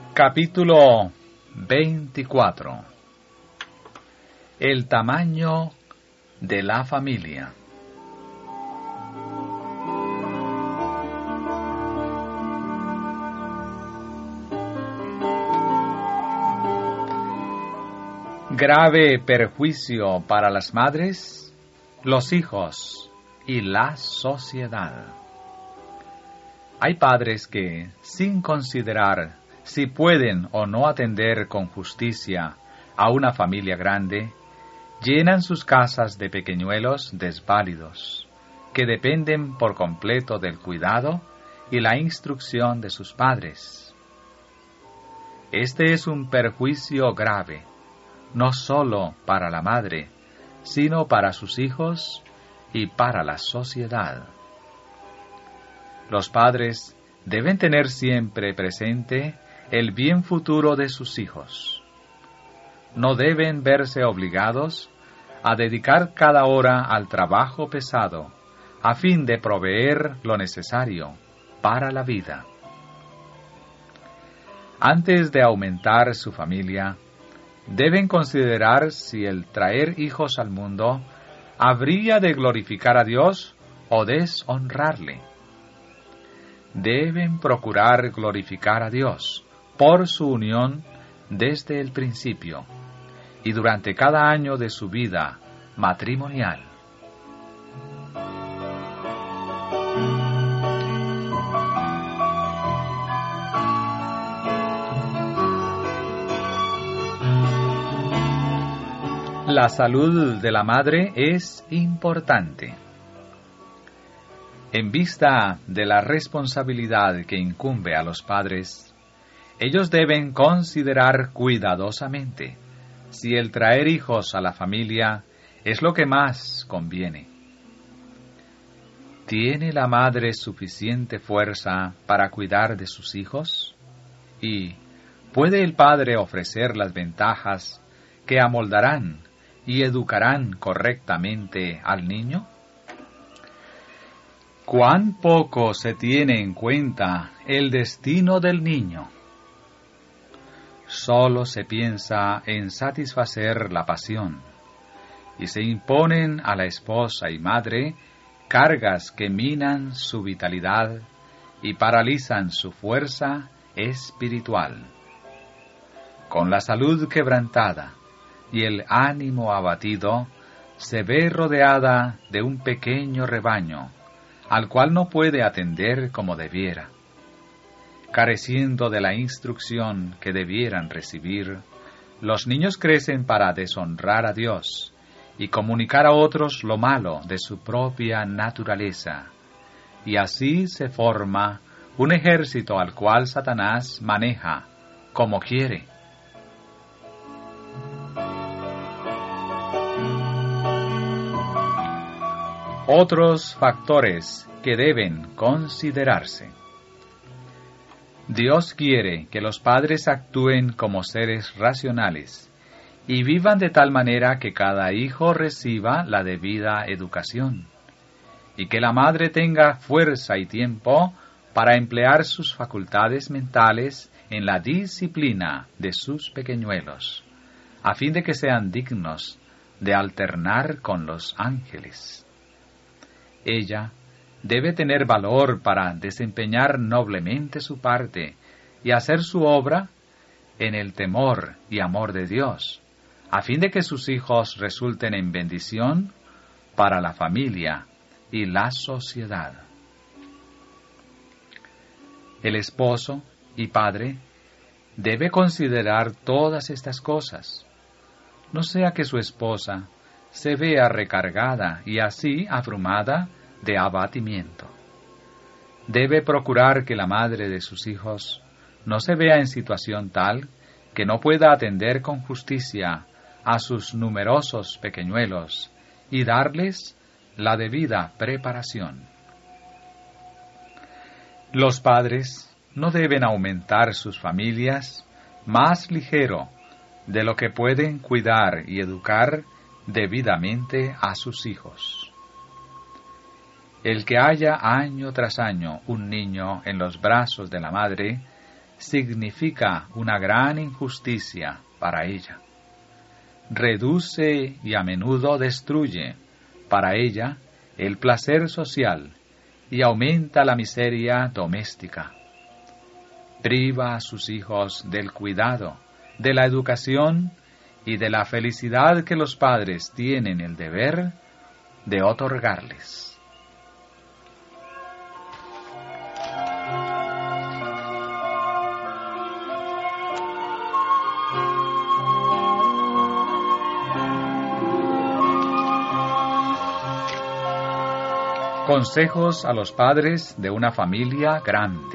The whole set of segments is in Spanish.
Capítulo 24. El tamaño de la familia. Grave perjuicio para las madres, los hijos y la sociedad. Hay padres que, sin considerar si pueden o no atender con justicia a una familia grande, llenan sus casas de pequeñuelos desválidos, que dependen por completo del cuidado y la instrucción de sus padres. Este es un perjuicio grave, no solo para la madre, sino para sus hijos y para la sociedad. Los padres deben tener siempre presente el bien futuro de sus hijos. No deben verse obligados a dedicar cada hora al trabajo pesado, a fin de proveer lo necesario para la vida. Antes de aumentar su familia, deben considerar si el traer hijos al mundo habría de glorificar a Dios o deshonrarle. Deben procurar glorificar a Dios por su unión desde el principio y durante cada año de su vida matrimonial. La salud de la madre es importante. En vista de la responsabilidad que incumbe a los padres, ellos deben considerar cuidadosamente si el traer hijos a la familia es lo que más conviene. ¿Tiene la madre suficiente fuerza para cuidar de sus hijos? ¿Y puede el padre ofrecer las ventajas que amoldarán y educarán correctamente al niño? ¿Cuán poco se tiene en cuenta el destino del niño? Solo se piensa en satisfacer la pasión, y se imponen a la esposa y madre cargas que minan su vitalidad y paralizan su fuerza espiritual. Con la salud quebrantada y el ánimo abatido, se ve rodeada de un pequeño rebaño, al cual no puede atender como debiera. Careciendo de la instrucción que debieran recibir, los niños crecen para deshonrar a Dios y comunicar a otros lo malo de su propia naturaleza, y así se forma un ejército al cual Satanás maneja como quiere. Otros factores que deben considerarse. Dios quiere que los padres actúen como seres racionales y vivan de tal manera que cada hijo reciba la debida educación, y que la madre tenga fuerza y tiempo para emplear sus facultades mentales en la disciplina de sus pequeñuelos, a fin de que sean dignos de alternar con los ángeles. Ella debe tener valor para desempeñar noblemente su parte y hacer su obra en el temor y amor de Dios, a fin de que sus hijos resulten en bendición para la familia y la sociedad. El esposo y padre debe considerar todas estas cosas, no sea que su esposa se vea recargada y así abrumada de abatimiento. Debe procurar que la madre de sus hijos no se vea en situación tal que no pueda atender con justicia a sus numerosos pequeñuelos y darles la debida preparación. Los padres no deben aumentar sus familias más ligero de lo que pueden cuidar y educar debidamente a sus hijos. El que haya año tras año un niño en los brazos de la madre significa una gran injusticia para ella. Reduce y a menudo destruye para ella el placer social y aumenta la miseria doméstica. Priva a sus hijos del cuidado, de la educación y de la felicidad que los padres tienen el deber de otorgarles. Consejos a los padres de una familia grande.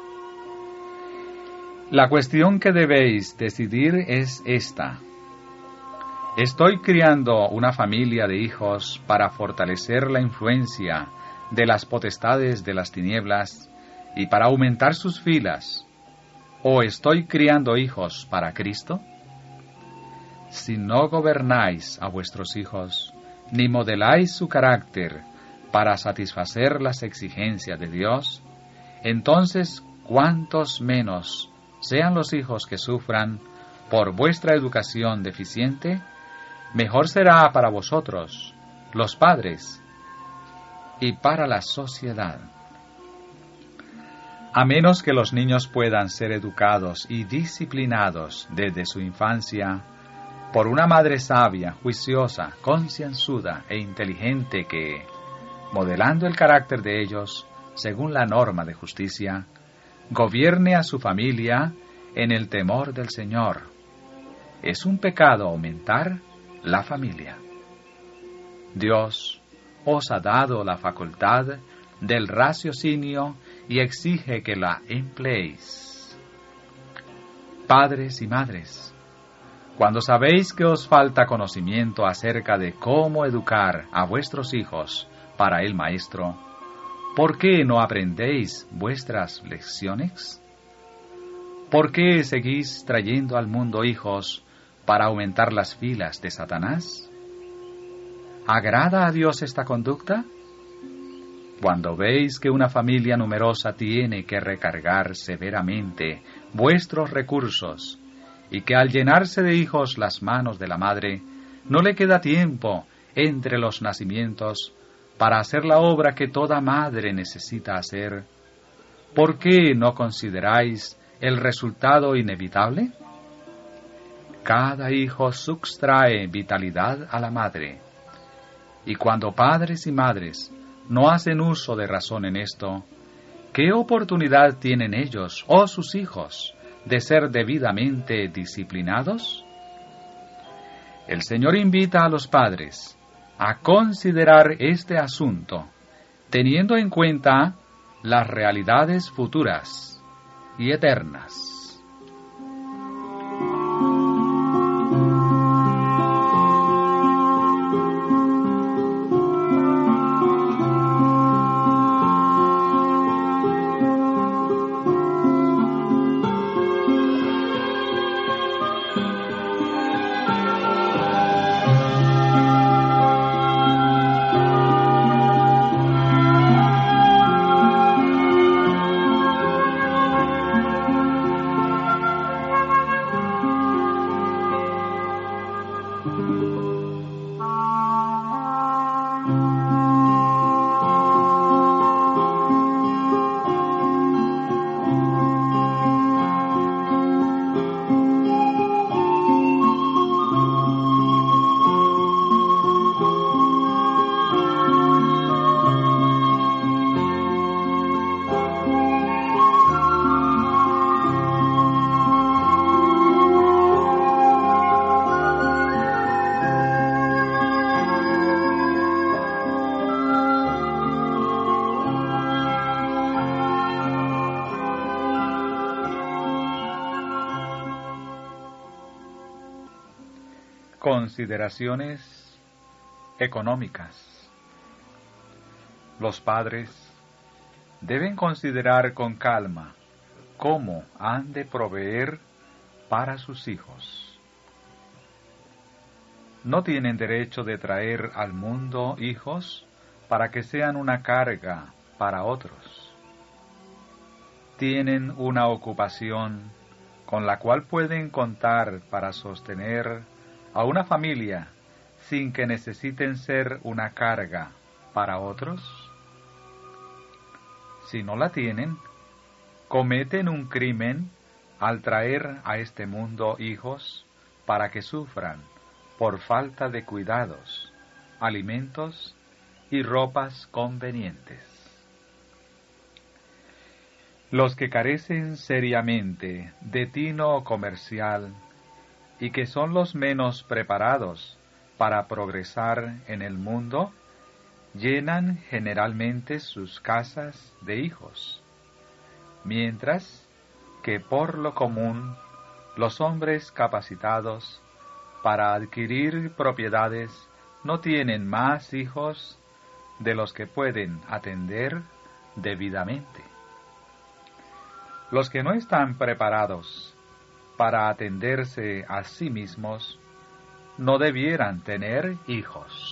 La cuestión que debéis decidir es esta. ¿Estoy criando una familia de hijos para fortalecer la influencia de las potestades de las tinieblas y para aumentar sus filas? ¿O estoy criando hijos para Cristo? Si no gobernáis a vuestros hijos, ni modeláis su carácter para satisfacer las exigencias de Dios, entonces cuántos menos sean los hijos que sufran por vuestra educación deficiente, mejor será para vosotros, los padres, y para la sociedad. A menos que los niños puedan ser educados y disciplinados desde su infancia por una madre sabia, juiciosa, concienzuda e inteligente que, modelando el carácter de ellos según la norma de justicia, gobierne a su familia en el temor del Señor. Es un pecado aumentar la familia. Dios os ha dado la facultad del raciocinio y exige que la empleéis. Padres y madres, cuando sabéis que os falta conocimiento acerca de cómo educar a vuestros hijos para el Maestro, ¿por qué no aprendéis vuestras lecciones? ¿Por qué seguís trayendo al mundo hijos para aumentar las filas de Satanás? ¿Agrada a Dios esta conducta? Cuando veis que una familia numerosa tiene que recargar severamente vuestros recursos y que al llenarse de hijos las manos de la madre no le queda tiempo entre los nacimientos para hacer la obra que toda madre necesita hacer, ¿por qué no consideráis el resultado inevitable? Cada hijo sustrae vitalidad a la madre, y cuando padres y madres no hacen uso de razón en esto, ¿qué oportunidad tienen ellos o sus hijos de ser debidamente disciplinados? El Señor invita a los padres a considerar este asunto, teniendo en cuenta las realidades futuras y eternas. Consideraciones económicas. Los padres deben considerar con calma cómo han de proveer para sus hijos. No tienen derecho de traer al mundo hijos para que sean una carga para otros. tienen una ocupación con la cual pueden contar para sostener a una familia sin que necesiten ser una carga para otros? Si no la tienen, cometen un crimen al traer a este mundo hijos para que sufran por falta de cuidados, alimentos y ropas convenientes. Los que carecen seriamente de tino comercial y que son los menos preparados para progresar en el mundo, llenan generalmente sus casas de hijos, mientras que por lo común los hombres capacitados para adquirir propiedades no tienen más hijos de los que pueden atender debidamente. Los que no están preparados para atenderse a sí mismos no debieran tener hijos.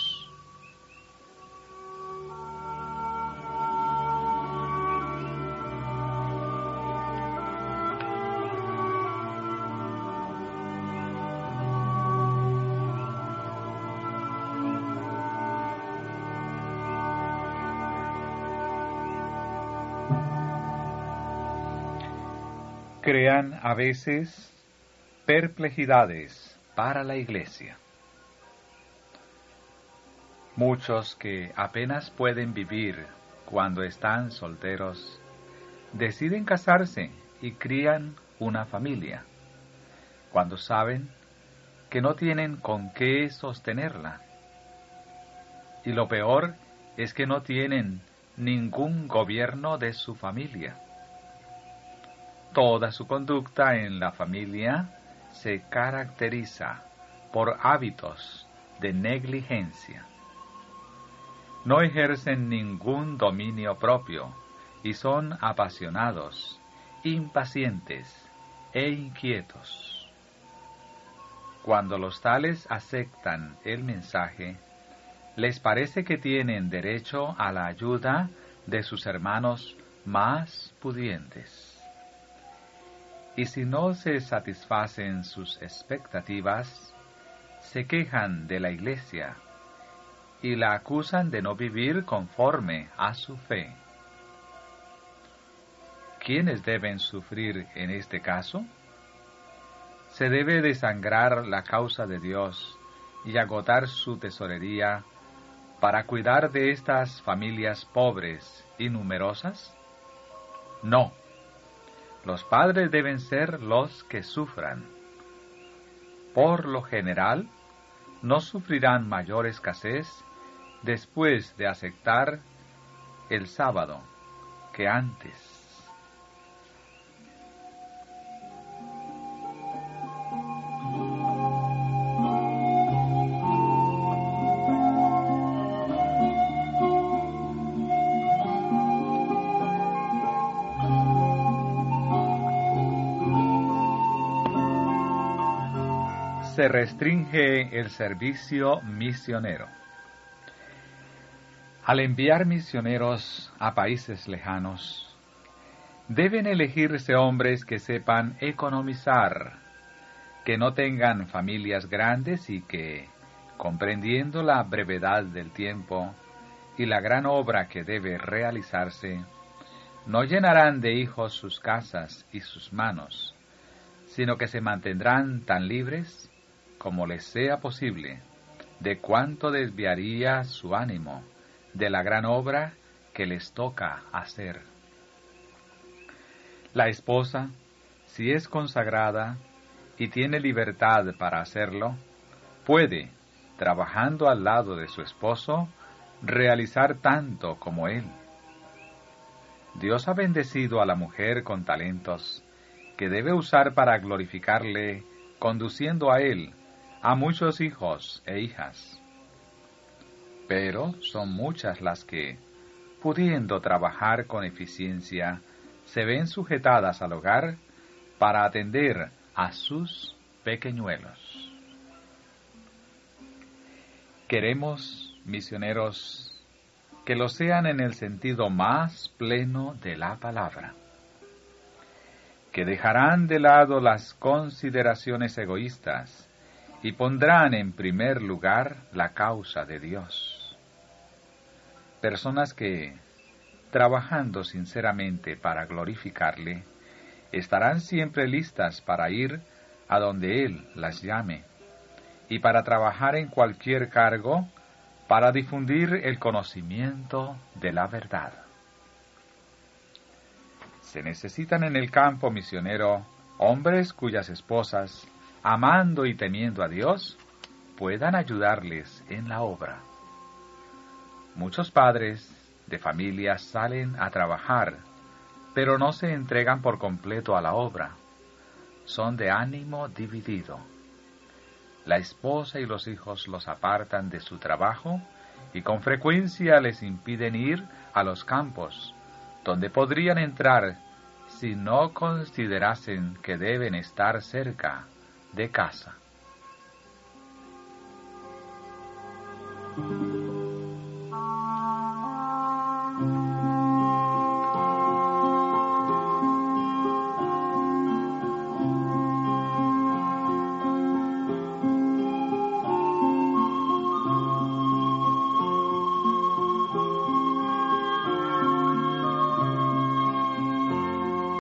Crean a veces perplejidades para la Iglesia. Muchos que apenas pueden vivir cuando están solteros, deciden casarse y crían una familia, cuando saben que no tienen con qué sostenerla. Y lo peor es que no tienen ningún gobierno de su familia. Toda su conducta en la familia se caracteriza por hábitos de negligencia. No ejercen ningún dominio propio y son apasionados, impacientes e inquietos. Cuando los tales aceptan el mensaje, les parece que tienen derecho a la ayuda de sus hermanos más pudientes. Y si no se satisfacen sus expectativas, se quejan de la Iglesia y la acusan de no vivir conforme a su fe. ¿Quiénes deben sufrir en este caso? Se debe desangrar la causa de Dios y agotar su tesorería para cuidar de estas familias pobres y numerosas? No. Los padres deben ser los que sufran. Por lo general, no sufrirán mayor escasez después de aceptar el sábado que antes. Se restringe el servicio misionero. Al enviar misioneros a países lejanos, deben elegirse hombres que sepan economizar, que no tengan familias grandes y que, comprendiendo la brevedad del tiempo y la gran obra que debe realizarse, no llenarán de hijos sus casas y sus manos, sino que se mantendrán tan libres como les sea posible, de cuánto desviaría su ánimo de la gran obra que les toca hacer. La esposa, si es consagrada y tiene libertad para hacerlo, puede, trabajando al lado de su esposo, realizar tanto como él. Dios ha bendecido a la mujer con talentos que debe usar para glorificarle, conduciendo a él a muchos hijos e hijas. Pero son muchas las que, pudiendo trabajar con eficiencia, se ven sujetadas al hogar para atender a sus pequeñuelos. Queremos, misioneros, que lo sean en el sentido más pleno de la palabra. que dejarán de lado las consideraciones egoístas y pondrán en primer lugar la causa de Dios. Personas que, trabajando sinceramente para glorificarle, estarán siempre listas para ir a donde Él las llame y para trabajar en cualquier cargo para difundir el conocimiento de la verdad. Se necesitan en el campo misionero hombres cuyas esposas, amando y temiendo a Dios, puedan ayudarles en la obra. Muchos padres de familia salen a trabajar, pero no se entregan por completo a la obra. Son de ánimo dividido. La esposa y los hijos los apartan de su trabajo y con frecuencia les impiden ir a los campos, donde podrían entrar si no considerasen que deben estar cerca de casa.